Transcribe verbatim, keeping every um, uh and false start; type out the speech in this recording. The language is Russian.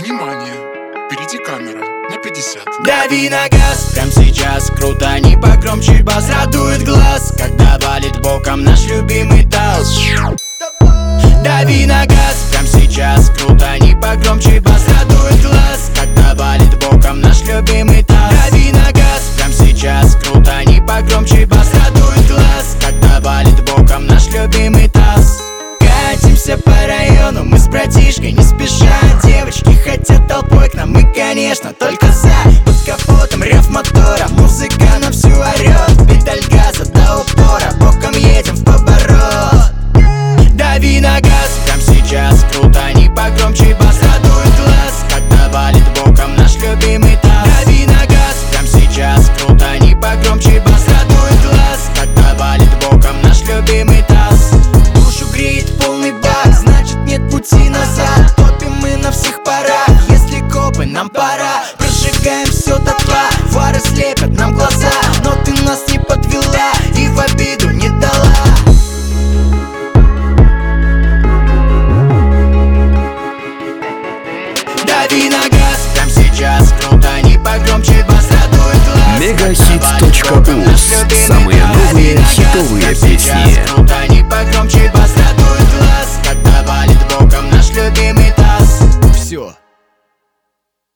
Внимание! Впереди камера на пятьдесят. Дави на газ, прям сейчас, круто, не погромче бас. Радует глаз, когда валит боком наш любимый таз. Дави на газ, прям сейчас, круто, не погромче бас. Радует глаз, когда валит боком наш любимый таз. Дави на газ, прям сейчас, круто, не погромче бас. Радует глаз, когда валит боком наш любимый таз. Катимся по району, мы с братишкой не спеша. Девочки хотят толпой к нам, мы, конечно, только за. Под капотом рев мотора, музыка на всю орёт. Педаль газа до упора, боком едем в поворот. Дави на газ, прям сейчас, круто, не погромче бас. Радует глаз, когда валит боком наш любимый таз. Дави на газ, прям сейчас, круто, не погромче бас. Радует глаз, когда валит боком наш любимый таз. Душу греет полный бак, значит нет пути назад. Топим мы на всех парах, если копы, нам пора. Прожигаем все дотла, фары слепят нам глаза. Но ты нас не подвела и в обиду не дала. Дави на газ, прям сейчас, круто, не погромче бас. Радует глаз, Мегахит точка уз.